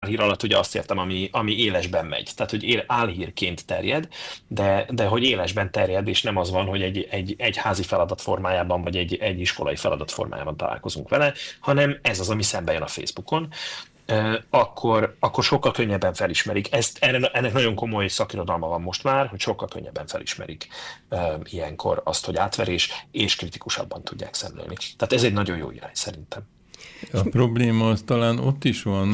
álhír alatt ugye azt értem, ami élesben megy. Tehát, hogy álhírként terjed, de hogy élesben terjed, és nem az van, hogy egy házi feladat formájában, vagy egy iskolai feladat formájában találkozunk vele, hanem ez az, ami szembe jön a Facebookon, akkor sokkal könnyebben felismerik. Ennek nagyon komoly szakirodalma van most már, hogy sokkal könnyebben felismerik ilyenkor azt, hogy átverés, és kritikusabban tudják szemlélni. Tehát ez egy nagyon jó irány szerintem. A probléma az talán ott is van,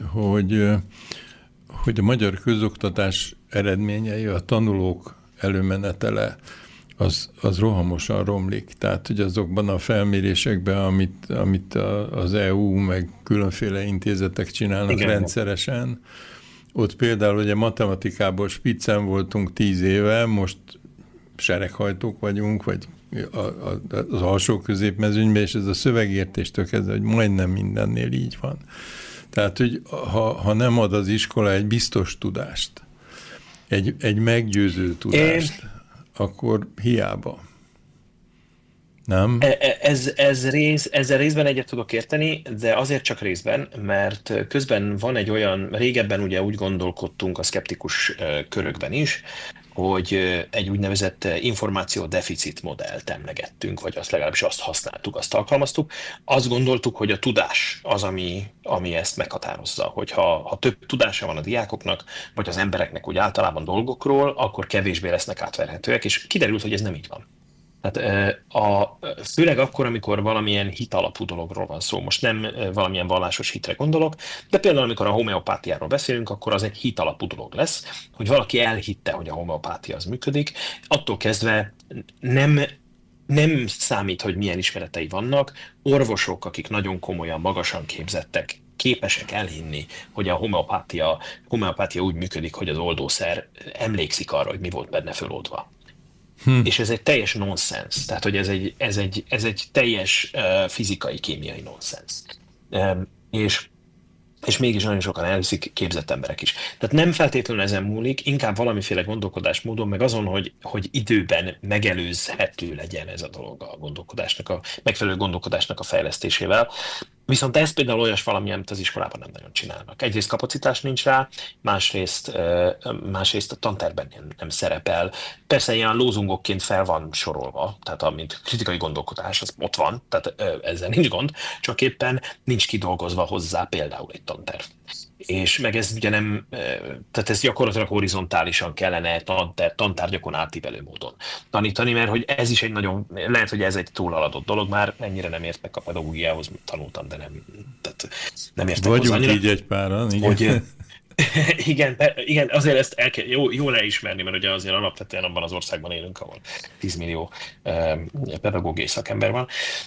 hogy a magyar közoktatás eredményei, a tanulók előmenetele, az rohamosan romlik. Tehát, hogy azokban a felmérésekben, amit az EU, meg különféle intézetek csinálnak igen, rendszeresen, ott például ugye matematikából spiccen voltunk 10 éve, most sereghajtók vagyunk, vagy az alsó középmezőnyben, és ez a szövegértéstől kezdve, hogy majdnem mindennél így van. Tehát, hogy ha nem ad az iskola egy biztos tudást, egy meggyőző tudást, akkor hiába. Nem? Ezzel részben egyet tudok érteni, de azért csak részben, mert közben van egy olyan, régebben ugye úgy gondolkodtunk a szkeptikus körökben is, hogy egy úgynevezett információdeficit modellt emlegettünk, vagy legalábbis azt használtuk, azt alkalmaztuk. Azt gondoltuk, hogy a tudás az, ami ezt meghatározza, hogyha több tudása van a diákoknak, vagy az embereknek úgy általában dolgokról, akkor kevésbé lesznek átverhetőek, és kiderült, hogy ez nem így van. Tehát főleg akkor, amikor valamilyen hitalapú dologról van szó, most nem valamilyen vallásos hitre gondolok, de például amikor a homeopátiáról beszélünk, akkor az egy hitalapú dolog lesz, hogy valaki elhitte, hogy a homeopátia az működik, attól kezdve nem számít, hogy milyen ismeretei vannak, orvosok, akik nagyon komolyan, magasan képzettek, képesek elhinni, hogy a homeopátia úgy működik, hogy az oldószer emlékszik arra, hogy mi volt benne föloldva. És ez egy teljes nonsens, tehát hogy ez egy teljes fizikai, kémiai nonsens. És mégis nagyon sokan elhiszik, képzett emberek is. Tehát nem feltétlenül ezen múlik, inkább valamiféle gondolkodásmódon, meg azon, hogy időben megelőzhető legyen ez a dolog a gondolkodásnak, a megfelelő gondolkodásnak a fejlesztésével. Viszont ez például olyas valami, amit az iskolában nem nagyon csinálnak. Egyrészt kapacitás nincs rá, másrészt a tantervben nem szerepel. Persze ilyen lózungokként fel van sorolva, tehát amint kritikai gondolkodás, az ott van, tehát ezzel nincs gond, csak éppen nincs kidolgozva hozzá például egy tanterv. És meg ez ugye nem, tehát ez gyakorlatilag horizontálisan kellene tantárgyakon átívelő módon tanítani, mert hogy ez is egy nagyon, lehet, hogy ez egy túlaladott dolog, már ennyire nem értek a pedagógiához, tanultam, de nem értek vagyunk hozzá. Vagyunk így egy páran, igen. Hogy, igen, azért ezt jól elismerni, mert ugye azért alapvetően abban az országban élünk, ahol 10 millió pedagógiai szakember van,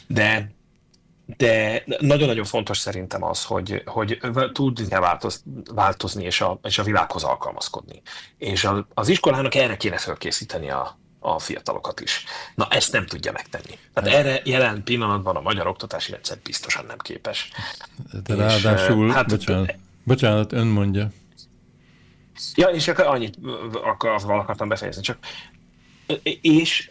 de nagyon-nagyon fontos szerintem az, hogy tudni kell változni és a világhoz alkalmazkodni. És az iskolának erre kéne felkészíteni a fiatalokat is. Na, ezt nem tudja megtenni. Tehát erre jelen pillanatban a magyar oktatási rendszer biztosan nem képes. De ráadásul, bocsánat, ön mondja. Ja, és akkor annyit akartam befejezni, csak és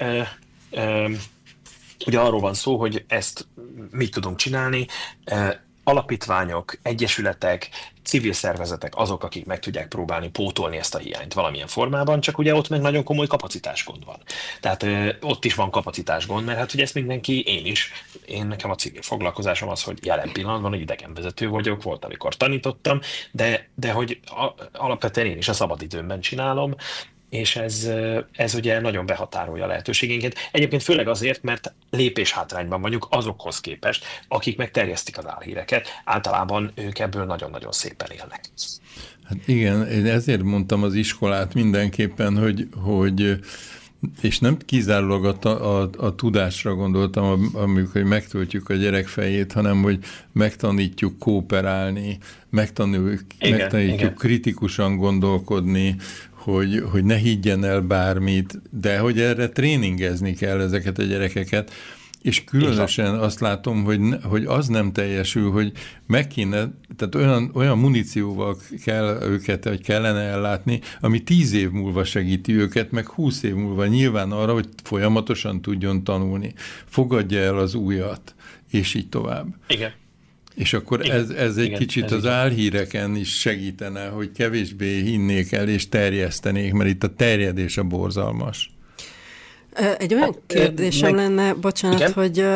ugye arról van szó, hogy ezt mit tudunk csinálni. Alapítványok, egyesületek, civil szervezetek azok, akik meg tudják próbálni pótolni ezt a hiányt valamilyen formában, csak ugye ott meg nagyon komoly kapacitásgond van. Tehát ott is van kapacitásgond, mert hát ugye eztgynekem a civil foglalkozásom az, hogy jelen pillanatban, hogy idegenvezető vagyok, volt, amikor tanítottam, de hogy alapvetően én is a szabadidőmben csinálom, és ez ugye nagyon behatárolja a lehetőségeinket. Egyébként főleg azért, mert lépéshátrányban vagyunk azokhoz képest, akik megterjesztik az álhíreket. Általában ők ebből nagyon-nagyon szépen élnek. Hát igen, én ezért mondtam az iskolát mindenképpen, hogy és nem kizárólag a tudásra gondoltam, amikor megtöltjük a gyerek fejét, hanem hogy megtanítjuk kooperálni, megtanítjuk kritikusan gondolkodni, hogy ne higgyen el bármit, de hogy erre tréningezni kell ezeket a gyerekeket, és különösen azt látom, hogy az nem teljesül, hogy meg kéne, tehát olyan munícióval kell őket, vagy kellene ellátni, ami 10 év múlva segíti őket, meg 20 év múlva nyilván arra, hogy folyamatosan tudjon tanulni. Fogadja el az újat, és így tovább. Igen. És akkor ez egy kicsit az álhíreken is segítene, hogy kevésbé hinnék el és terjesztenék, mert itt a terjedés a borzalmas. Egy olyan kérdésem lenne, bocsánat, igen? Hogy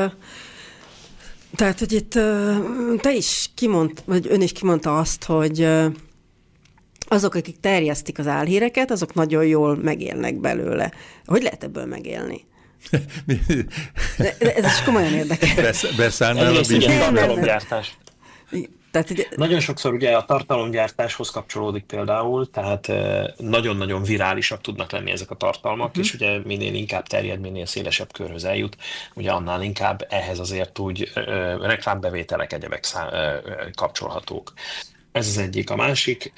tehát, hogy itt te is vagy ön is kimondta azt, hogy azok, akik terjesztik az álhíreket, azok nagyon jól megélnek belőle. Hogy lehet ebből megélni? De ez is komolyan érdekel. Beszállnál a tartalomgyártás. Nagyon sokszor ugye a tartalomgyártáshoz kapcsolódik például, tehát nagyon-nagyon virálisak tudnak lenni ezek a tartalmak, és ugye minél inkább terjed, minél szélesebb körhöz eljut, ugye annál inkább ehhez azért úgy reklámbevételek, egyebek kapcsolhatók. Ez az egyik. A másik,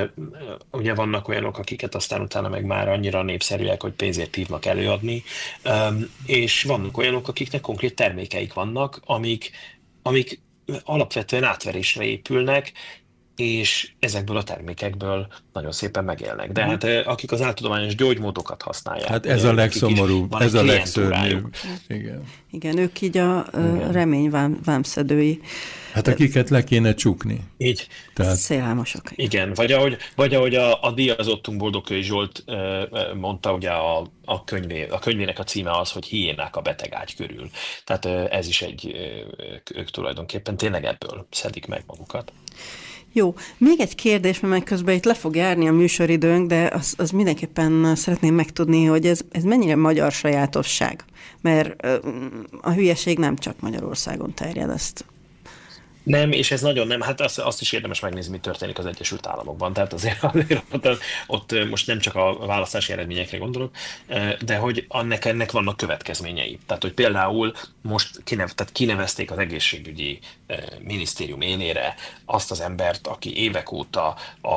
ugye vannak olyanok, akiket aztán utána meg már annyira népszerűek, hogy pénzért hívnak előadni, és vannak olyanok, akiknek konkrét termékeik vannak, amik alapvetően átverésre épülnek, és ezekből a termékekből nagyon szépen megélnek. De hát akik az áltudományos gyógymódokat használják. Hát ez a legszomorúbb, ez a legszörnyűbb. Igen, ők így a remény vámszedői. Hát akiket le kéne csukni. Így. Tehát... Szélhámosok. Igen, vagy ahogy a díjazottunk Boldogkői Zsolt mondta, ugye a könyvének a címe az, hogy Hiénák a betegágy körül. Tehát ez is ők tulajdonképpen tényleg ebből szedik meg magukat. Jó, még egy kérdés, mert közben itt le fog járni a műsoridőnk, de az mindenképpen szeretném megtudni, hogy ez mennyire magyar sajátosság, mert a hülyeség nem csak Magyarországon terjed, ezt. Nem, és ez nagyon nem, hát azt is érdemes megnézni, mi történik az Egyesült Államokban. Tehát azért ott most nem csak a választási eredményekre gondolok, de hogy ennek vannak következményei. Tehát, hogy például most kinevezték az egészségügyi minisztérium élére azt az embert, aki évek óta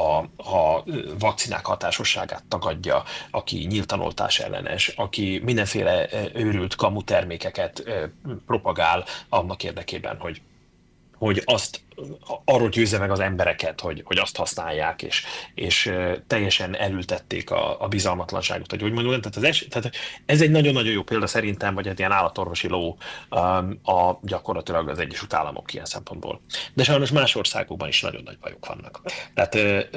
a vakcinák hatásosságát tagadja, aki nyíltan oltás ellenes, aki mindenféle őrült kamu termékeket propagál annak érdekében, hogy arról győzze meg az embereket, hogy azt használják, és teljesen elültették a bizalmatlanságot a gyógymódon. Tehát ez egy nagyon-nagyon jó példa szerintem, vagy egy ilyen állatorvosi ló gyakorlatilag az Egyesült Államok ilyen szempontból. De sajnos más országokban is nagyon nagy bajok vannak. Tehát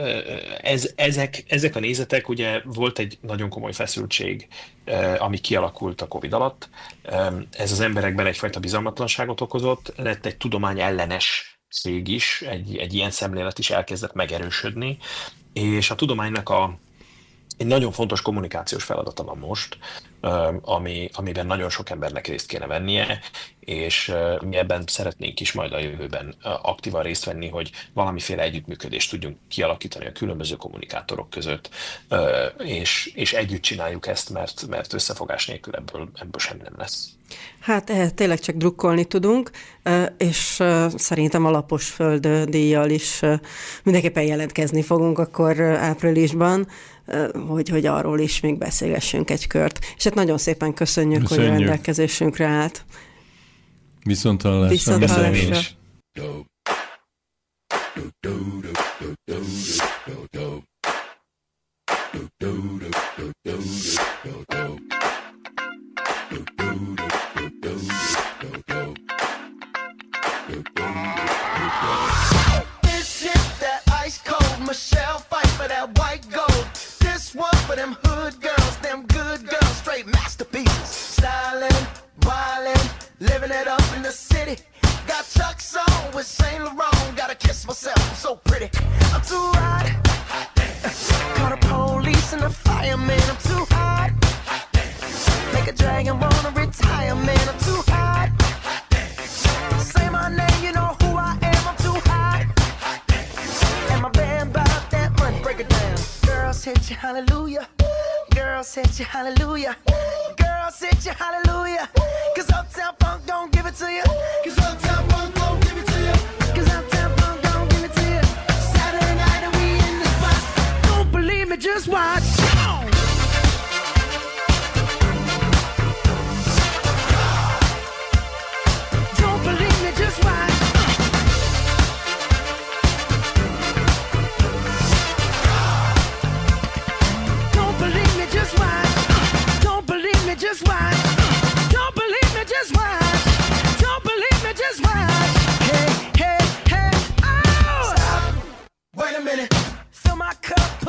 ezek a nézetek, ugye volt egy nagyon komoly feszültség, ami kialakult a Covid alatt. Ez az emberekben egyfajta bizalmatlanságot okozott, lett egy tudomány ellenes szég is, egy ilyen szemlélet is elkezdett megerősödni, és a tudománynak egy nagyon fontos kommunikációs feladata van most, amiben nagyon sok embernek részt kéne vennie, és mi ebben szeretnénk is majd a jövőben aktívan részt venni, hogy valamiféle együttműködést tudjunk kialakítani a különböző kommunikátorok között, és együtt csináljuk ezt, mert összefogás nélkül ebből semmi nem lesz. Hát ehhez tényleg csak drukkolni tudunk, és szerintem a Lapos Föld díjjal is mindenképpen jelentkezni fogunk akkor áprilisban, hogy arról is még beszélgessünk egy kört. És hát nagyon szépen köszönjük. Hogy a rendelkezésünkre állt. Viszonthallásra. This shit that ice cold, Michelle fight for that white gold. This one for them hood girls, them good girls, straight masterpieces. Stylin', wildin', living it up in the city. Got Chuck's on with Saint Laurent, gotta kiss myself, I'm so pretty. I'm too hot. Call the police and the fireman, I'm too hot. Make a dragon wanna retire, man, I'm too hot. Say my name, you know who I am, I'm too hot. And my band bought that money, break it down. Girls hit you, hallelujah. Girls hit you, hallelujah. Girls hit you, hallelujah. Cause Uptown Funk don't give it to you. Cause Uptown Funk don't give it to you. Cause Uptown Funk don't give it to you. Saturday night and we in the spot. Don't believe me, just watch. Don't believe me, just watch. Don't believe me, just watch. Don't believe me, just watch. Don't believe me, just watch. Don't believe me, just watch.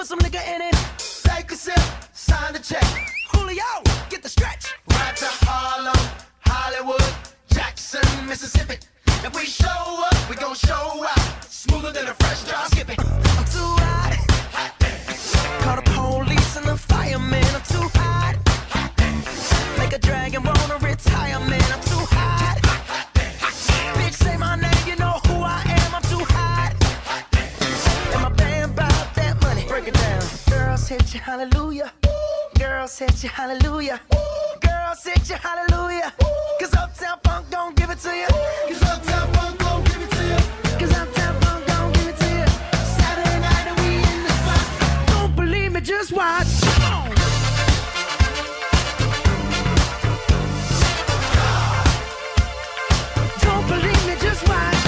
some nigga in it. Take a sip, sign the check. Julio, get the stretch. Right to Harlem, Hollywood, Jackson, Mississippi. If we show up, we gon' show out. Smoother than a fresh drop. Skip it. I'm too hot. Call the police and the fireman. I'm too hot. Make a dragon wanna retire, man. I'm too hot. Bitch, say my name, you know who I am. I'm too hot. And my band bout that money. Break it down. Girls hit you, hallelujah. Girls hit you, hallelujah. Girls hit you, hallelujah. Cause Uptown Funk don't give it to you. Cause Uptown Funk don't give it to you. Cause Uptown Funk don't give it to you. Saturday night and we in the spot. Don't believe me, just watch. Come on. Don't believe me, just watch.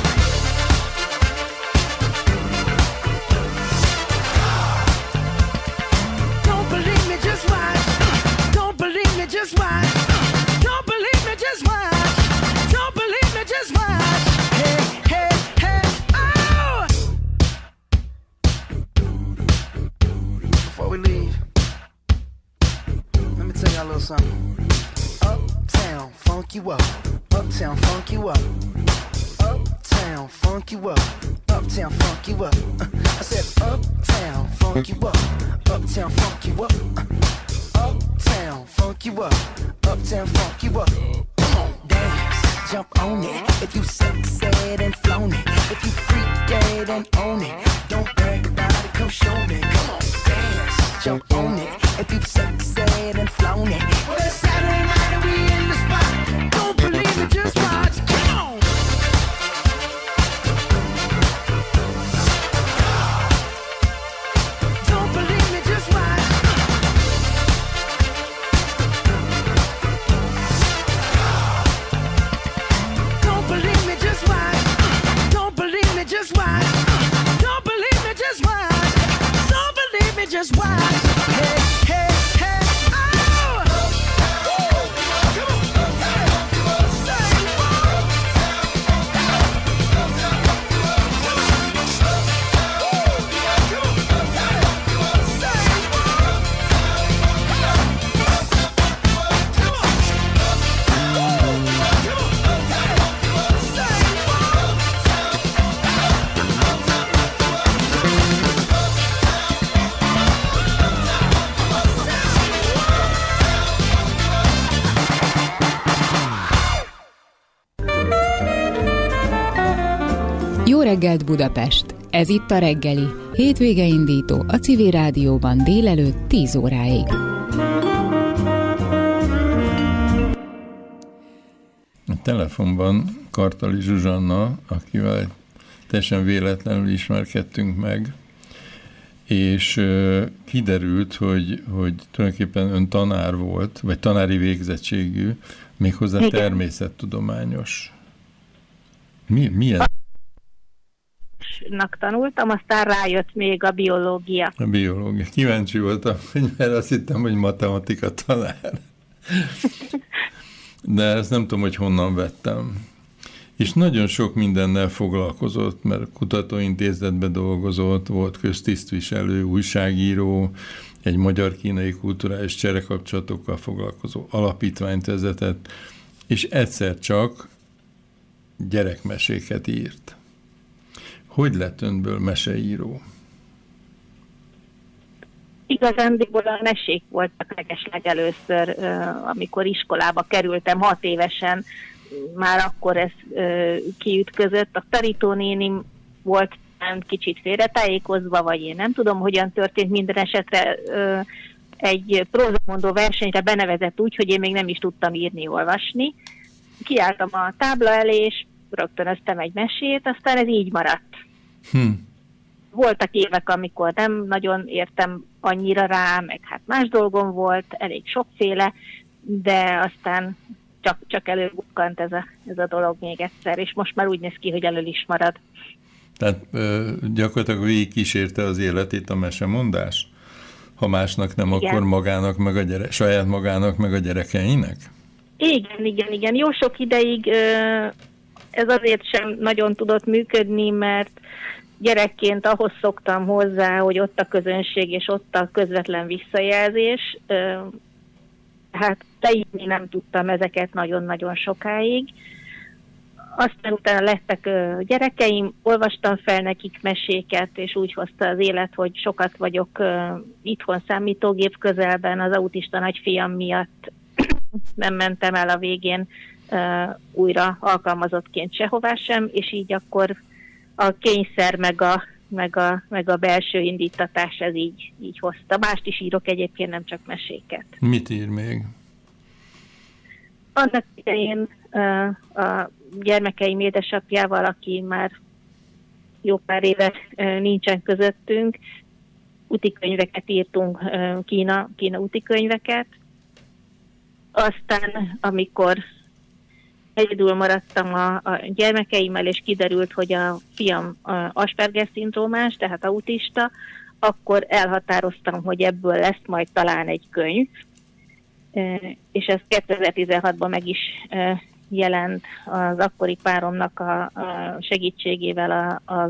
Don't believe me, just watch. Don't believe me, just watch. Don't believe me, just watch. Don't believe me, just watch. Hey, hey, hey, oh! Before we leave, let me tell y'all a little something. Uptown, funk you up. Uptown, funk you up. Uptown, funk you up. Uptown, funk you up. I said uptown, funk you up. Uptown, funk you up. Uptown, funk you up. Uptown, funk you up. Come on, dance, jump on it. If you said and flown it. If you freak dead and own it. Don't brag about it, come show me. Come on, dance, jump on it. If you said and flown it. Well, it's Saturday night and we in the spot. Don't believe it, just watch. Come on. Don't believe me, just watch. Don't believe me, just watch. Don't believe me, just watch. Don't believe me, just watch. Don't believe me, just watch. Hey, hey, hey, oh! Jó reggelt Budapest! Ez itt a reggeli, hétvége indító a Civil Rádióban délelőtt 10 óráig. A telefonban Kartali Zsuzsanna, akivel teljesen véletlenül ismerkedtünk meg, és kiderült, hogy tulajdonképpen ön tanár volt, vagy tanári végzettségű, méghozzá igen. Természettudományos. Milyen? Tanultam, aztán rájött még a biológia. A biológia. Kíváncsi voltam, mert azt hittem, hogy matematika tanár. De ezt nem tudom, hogy honnan vettem. És nagyon sok mindennel foglalkozott, mert kutatóintézetben dolgozott, volt köztisztviselő, újságíró, egy magyar-kínai kulturális cserekapcsolatokkal foglalkozó alapítványt vezetett, és egyszer csak gyerekmeséket írt. Hogy lett önből meseíró? Igazándiból a mesék voltak legeslegelőször, amikor iskolába kerültem, 6 évesen, már akkor ez kiütközött. A tanítónénim volt kicsit félretájékozva, vagy én nem tudom, hogyan történt, minden esetre egy prózamondó versenyre benevezett úgy, hogy én még nem is tudtam írni, olvasni. Kiálltam a tábla elé, és rögtönöztem egy mesét, aztán ez így maradt. Voltak évek, amikor nem nagyon értem annyira rá, meg hát más dolgom volt, elég sokféle, de aztán csak előbukkant ez a dolog még egyszer, és most már úgy néz ki, hogy elől is marad. Tehát gyakorlatilag végig kísérte az életét a mesemondás? Ha másnak nem, igen. Akkor magának, meg saját magának, meg a gyerekeinek? Igen. Jó sok ideig ez azért sem nagyon tudott működni, mert gyerekként ahhoz szoktam hozzá, hogy ott a közönség és ott a közvetlen visszajelzés. Hát teljesen nem tudtam ezeket nagyon-nagyon sokáig. Aztán utána lettek gyerekeim, olvastam fel nekik meséket, és úgy hozta az élet, hogy sokat vagyok itthon számítógép közelben, az autista nagyfiam miatt nem mentem el a végén újra alkalmazottként sehová sem, és így akkor a kényszer meg a belső indítatás ez így hozta. Mást is írok egyébként, nem csak meséket. Mit ír még? Annak idején a gyermekeim édesapjával, aki már jó pár éve nincsen közöttünk, utikönyveket írtunk, Kína utikönyveket. Aztán, amikor egyedül maradtam a gyermekeimmel, és kiderült, hogy a fiam Asperger-szindrómás, tehát autista, akkor elhatároztam, hogy ebből lesz majd talán egy könyv, és ez 2016-ban meg is jelent az akkori páromnak a segítségével az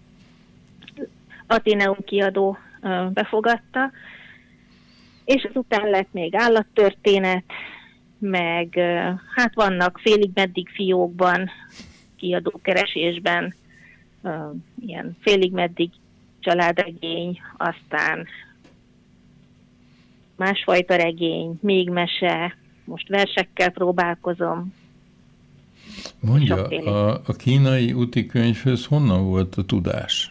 Atheneum kiadó befogadta, és azután lett még állattörténet, meg hát vannak félig meddig fiókban, kiadókeresésben, ilyen félig meddig családregény, aztán másfajta regény, még mese, most versekkel próbálkozom. Mondja, a kínai utikönyvhöz honnan volt a tudás?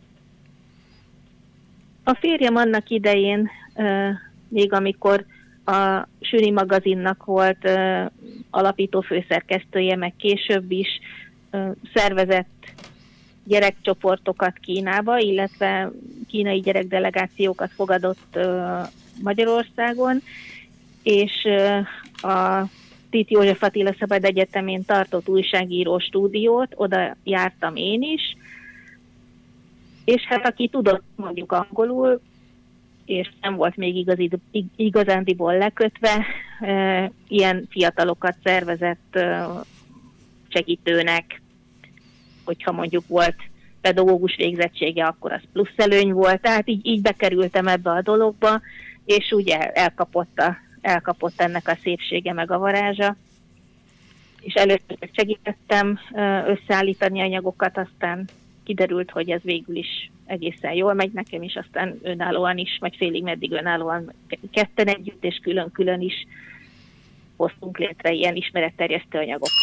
A férjem annak idején, még amikor a Süni magazinnak volt alapító főszerkesztője, meg később is szervezett gyerekcsoportokat Kínába, illetve kínai gyerekdelegációkat fogadott Magyarországon, és a Tit József Attila Szabad Egyetemén tartott újságíró stúdiót, oda jártam én is, és hát aki tudott mondjuk angolul, és nem volt még igazándiból lekötve, ilyen fiatalokat szervezett segítőnek, hogyha mondjuk volt pedagógus végzettsége, akkor az plusz előny volt, tehát így bekerültem ebbe a dologba, és ugye elkapott ennek a szépsége meg a varázsa, és először segítettem összeállítani anyagokat, aztán kiderült, hogy ez végül is egészen jól megy nekem is, aztán önállóan is, vagy félig meddig önállóan ketten együtt, és külön-külön is hoztunk létre ilyen ismeretterjesztő anyagokat.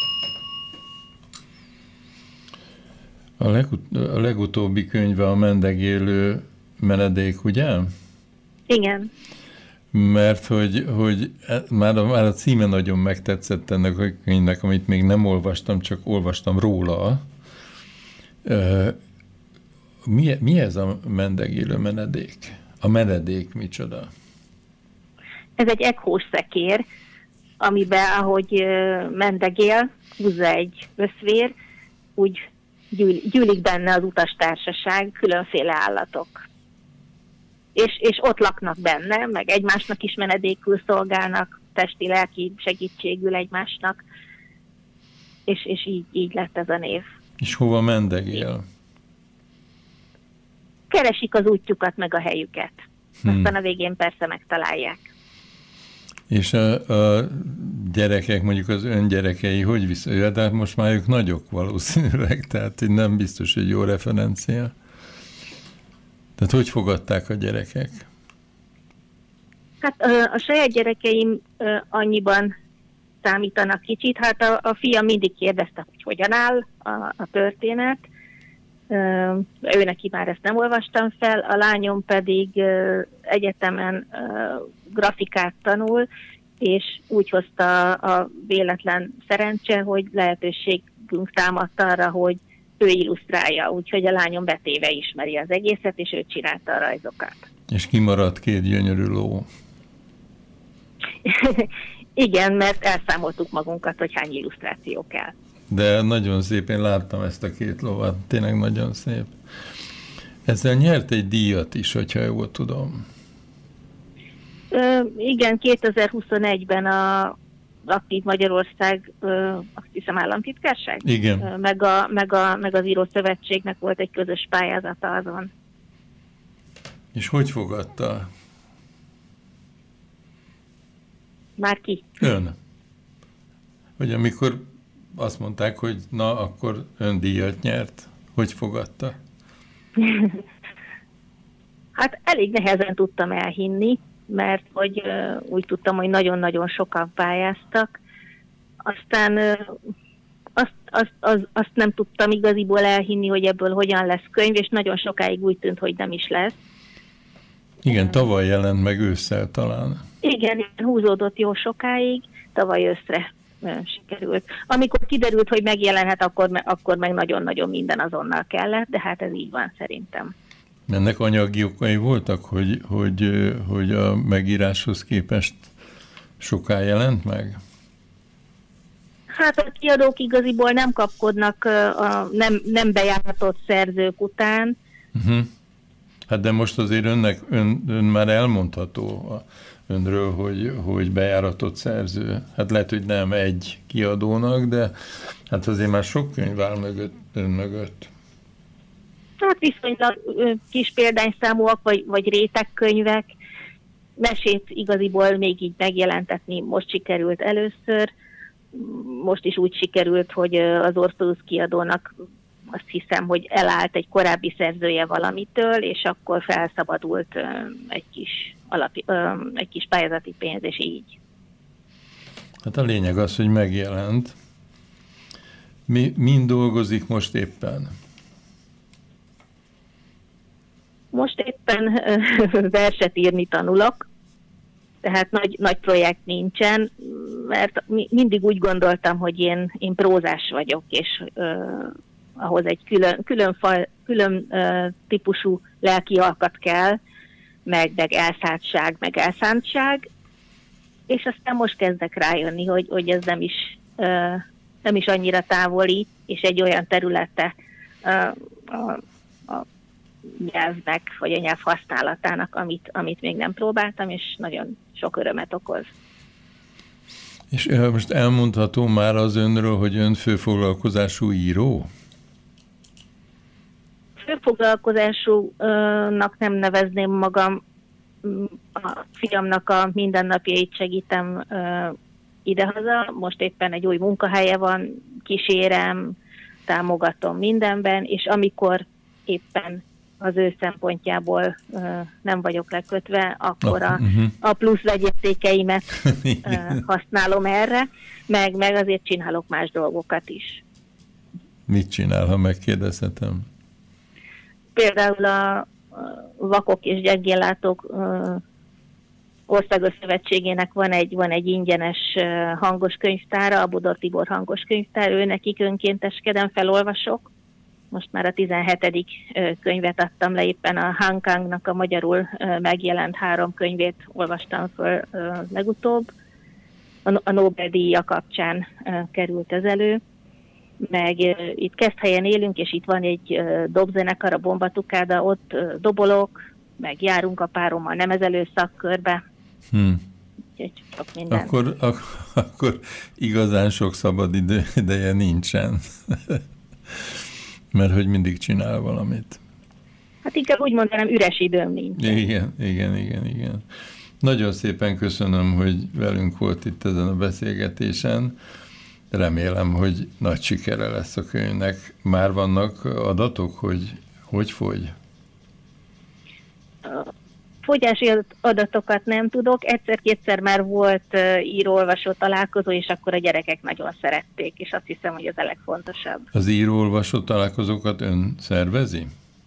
A legutóbbi könyve a Mendegélő menedék, ugye? Igen. Mert hogy már a címe nagyon megtetszett ennek a könyvnek, amit még nem olvastam, csak olvastam róla. Mi ez a Mendegélő menedék? A menedék micsoda? Ez egy ekhós szekér, amiben, ahogy mendegél, húzza egy összvér, úgy gyűlik benne az utastársaság, különféle állatok. És ott laknak benne, meg egymásnak is menedékül szolgálnak, testi-lelki segítségül egymásnak, és így lett ez a név. És hova mendegél? Keresik az útjukat, meg a helyüket. Aztán a végén persze megtalálják. És a gyerekek, mondjuk az ön gyerekei, hogy viszonyulják? De hát most már ők nagyok valószínűleg, tehát nem biztos, hogy jó referencia. Tehát hogy fogadták a gyerekek? Hát a saját gyerekeim annyiban számítanak kicsit. Hát a fiam mindig kérdezte, hogy hogyan áll a történet. Ő neki már ezt nem olvastam fel, a lányom pedig egyetemen grafikát tanul, és úgy hozta a véletlen szerencse, hogy lehetőségünk támadt arra, hogy ő illusztrálja, úgyhogy a lányom betéve ismeri az egészet, és ő csinálta a rajzokat. És kimaradt két gyönyörű ló. Igen, mert elszámoltuk magunkat, hogy hány illusztráció kell. De nagyon szép, én láttam ezt a két lovat, tényleg nagyon szép. Ezzel nyert egy díjat is, hogyha jól tudom. Igen, 2021-ben a Aktív Magyarország, azt hiszem államtitkárság? Igen. Meg az Írószövetségnek volt egy közös pályázata azon. És hogy fogadta? Már ki? Ön. Hogy amikor azt mondták, hogy na, akkor ön díjat nyert, hogy fogadta? Hát elég nehezen tudtam elhinni, mert hogy úgy tudtam, hogy nagyon-nagyon sokan pályáztak. Aztán azt nem tudtam igaziból elhinni, hogy ebből hogyan lesz könyv, és nagyon sokáig úgy tűnt, hogy nem is lesz. Igen, tavaly jelent meg ősszel talán. Igen, húzódott jó sokáig, tavaly őszre sikerült. Amikor kiderült, hogy megjelenhet, akkor meg nagyon-nagyon minden azonnal kellett, de hát ez így van szerintem. Ennek anyagi okai voltak, hogy a megíráshoz képest soká jelent meg? Hát a kiadók igaziból nem kapkodnak a nem bejáratott szerzők után. Uh-huh. Hát de most azért ön már elmondható önről, hogy bejáratott szerző. Hát lehet, hogy nem egy kiadónak, de hát azért már sok könyv áll ön mögött. Hát viszonylag kis példányszámúak, vagy rétegkönyvek. Mesét igaziból még így megjelentetni most sikerült először. Most is úgy sikerült, hogy az Orpheus kiadónak azt hiszem, hogy elállt egy korábbi szerzője valamitől, és akkor felszabadult egy kis pályázati pénz, és így. Hát a lényeg az, hogy megjelent. Mind dolgozik most éppen? Most éppen verset írni tanulok, tehát nagy projekt nincsen, mert mindig úgy gondoltam, hogy én prózás vagyok, és ahhoz egy külön típusú lelki alkat kell, meg elszántság, meg elszántság, és aztán most kezdek rájönni, hogy ez nem is annyira távoli, és egy olyan területe a nyelvnek, vagy a nyelv használatának, amit még nem próbáltam, és nagyon sok örömet okoz. És most elmondható már az önről, hogy ön főfoglalkozású író? Főfoglalkozásúnak nem nevezném magam, a fiamnak a mindennapjait segítem idehaza, most éppen egy új munkahelye van, kísérem, támogatom mindenben, és amikor éppen az ő szempontjából nem vagyok lekötve, akkor a plusz vegyértékeimet használom erre, meg azért csinálok más dolgokat is. Mit csinál, ha megkérdezhetem? Például a Vakok és Gyengéllátók Országos Szövetségének van egy ingyenes hangos könyvtára, a Bodor Tibor hangos könyvtár, ő nekik önkénteskedem, felolvasok. Most már a 17. könyvet adtam le, éppen a Han Kangnak a magyarul megjelent 3 könyvét olvastam föl legutóbb. A Nobel-díja kapcsán került ez elő. Meg itt Keszthelyen élünk, és itt van egy dobzenekar, a Bombatukáda, ott dobolok, meg járunk a párommal nemezelő szakkörbe. Úgyhogy sok minden. Akkor igazán sok szabad ideje nincsen. Mert hogy mindig csinál valamit. Hát inkább úgy mondanám, üres időm nincs. Igen. Nagyon szépen köszönöm, hogy velünk volt itt ezen a beszélgetésen. Remélem, hogy nagy sikere lesz a könyvnek. Már vannak adatok, hogy fogy? Fogyási adatokat nem tudok. Egyszer-kétszer már volt író-olvasó találkozó, és akkor a gyerekek nagyon szerették, és azt hiszem, hogy ez a legfontosabb. Az író-olvasó találkozókat ön szervezi?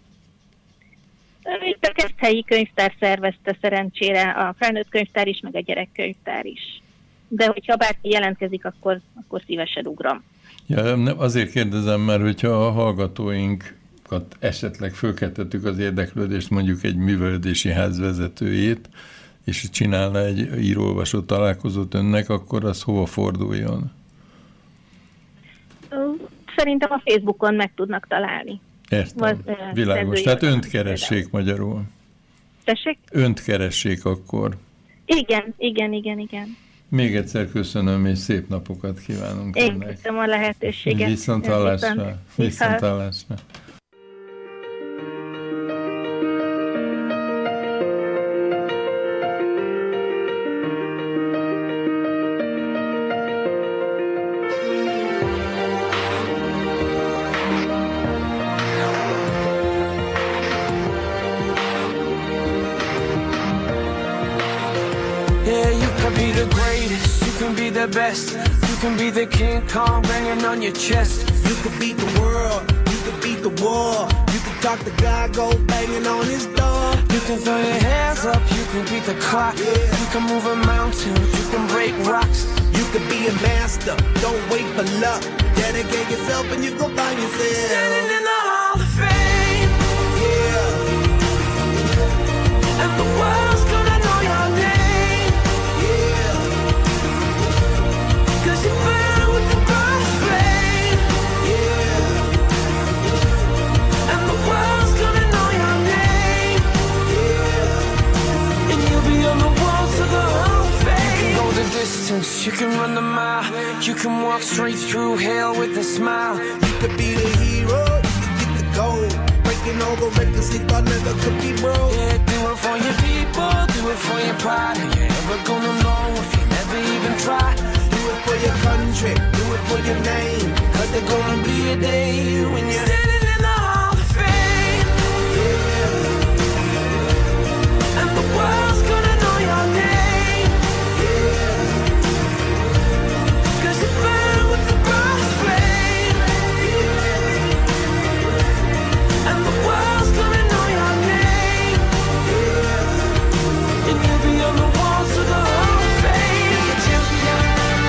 Itt a Keszthelyi könyvtár szervezte szerencsére, a felnőtt könyvtár is, meg a gyerekkönyvtár is. De hogyha bárki jelentkezik, akkor szívesen ugrom. Ja, azért kérdezem, mert hogyha a hallgatóinkat esetleg fölkeltettük az érdeklődést, mondjuk egy művelődési ház vezetőjét, és csinálna egy író-olvasó találkozót önnek, akkor az hova forduljon? Szerintem a Facebookon meg tudnak találni. Értem, világos. Tehát önt keressék magyarul. Tessék? Önt keressék akkor. Igen. Még egyszer köszönöm, és szép napokat kívánunk Én önnek. köszönöm a lehetőséget. Viszonthallásra. Viszonthallásra. The best, you can be the King Kong banging on your chest. You could beat the world, you could beat the war. You can talk to God, go banging on his door. You can throw your hands up, you can beat the clock. Yeah. You can move a mountain, you can break rocks. You could be a master, don't wait for luck. Dedicate yourself and you go find yourself standing in the Hall of Fame. Yeah. And the world's gonna know your name. Cause you burn with the brightest flame, yeah. And the world's gonna know your name, yeah. And you'll be on the walls of the Hall of Fame. You can go the distance, you can run the mile. You can walk straight through hell with a smile. You could be the hero, you could get the gold. Breaking all the records they thought never could be broke. Yeah, do it for your people, do it for your pride. Are you ever gonna know if you never even try? Do it for your country, do it for your name. Cause there's gonna be a day when you're standing in the Hall of Fame, yeah. And the world's gonna know your name, yeah. Cause you burn with the brightest flame, yeah. And the world's gonna know your name, yeah. And you'll be on the walls of the Hall of Fame. Be a champion.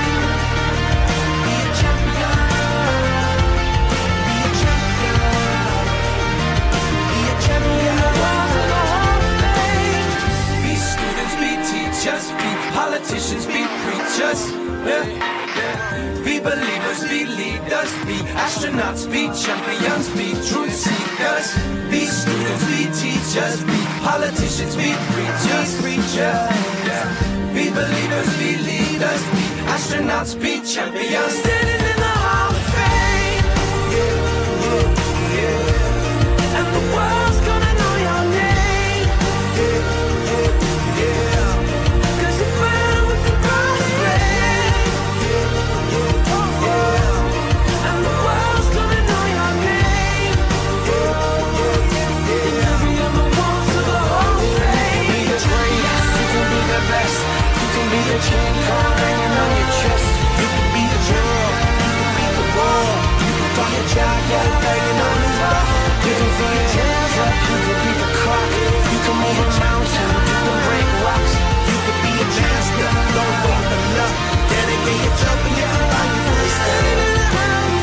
Politicians, be preachers, yeah, yeah. Be believers, be leaders, be astronauts, be champions, be truth seekers. Be students, be teachers, be politicians, be preachers, yeah. Be believers, be leaders, be astronauts, be champions. Standing in the Hall of Fame, yeah, yeah, yeah. And the world's gonna know your name, yeah, yeah, yeah. Be the King Kong hanging on your chest. You can be the girl, you can beat the war. You can talk your child, banging on his door. You can throw your hands up, you can beat the clock. You can move a mountain, you can break rocks. You can be a master, don't wait for luck. Dedicate yourself and you can find yourself standing in the Hall of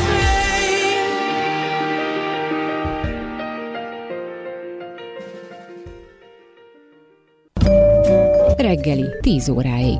Fame. Reggeli, 10 óráig.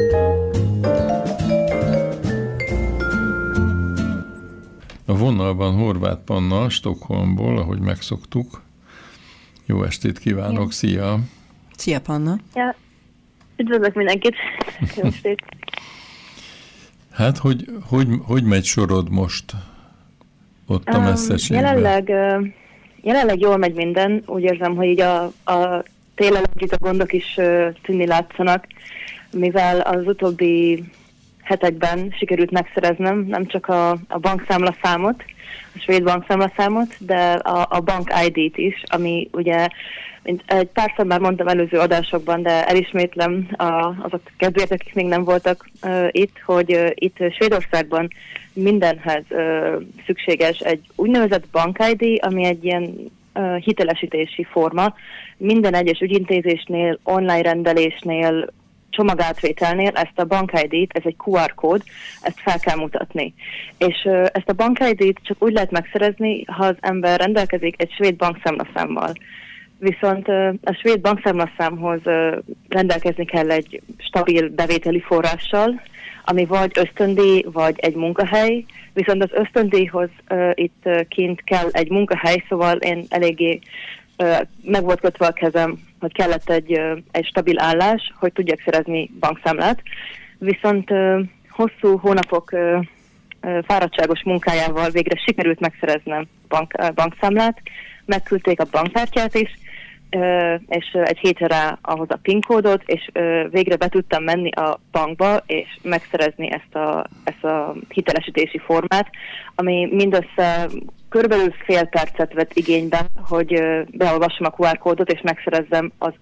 A vonalban Horváth Panna, Stockholmból, ahogy megszoktuk. Jó estét kívánok, szia! Szia, Panna! Ja, üdvözlök mindenkit! Jó estét! Hát, hogy megy sorod most ott a messzeségben? Jelenleg jól megy minden. Úgy érzem, hogy így a télen együtt a gondok is tűnni látszanak, mivel az utóbbi hetekben sikerült megszereznem nem csak a bankszámlaszámot, a svéd bankszámlaszámot, de a bank ID-t is, ami ugye, mint egy párszor már mondtam előző adásokban, de elismétlem azok kedvéért, akik még nem voltak itt, hogy itt Svédországban mindenhez szükséges egy úgynevezett bank ID, ami egy ilyen hitelesítési forma. Minden egyes ügyintézésnél, online rendelésnél, csomagátvételnél ezt a bank ID-t, ez egy QR kód, ezt fel kell mutatni. És ezt a bank ID-t csak úgy lehet megszerezni, ha az ember rendelkezik egy svéd bankszámlaszámmal. Viszont a svéd bankszámlaszámhoz rendelkezni kell egy stabil bevételi forrással, ami vagy ösztöndíj, vagy egy munkahely, viszont az ösztöndíjhoz itt kint kell egy munkahely, szóval én eléggé meg volt kötve a kezem, hogy kellett egy stabil állás, hogy tudjak szerezni bankszámlát. viszont hosszú hónapok fáradtságos munkájával végre sikerült megszereznem bankszámlát, megküldték a bankkártyát is, és egy hétre rá ahhoz a PIN kódot, és végre be tudtam menni a bankba, és megszerezni ezt a hitelesítési formát, ami mindössze körülbelül fél percet vett igénybe, hogy beolvassam a QR kódot, és megszerezzem az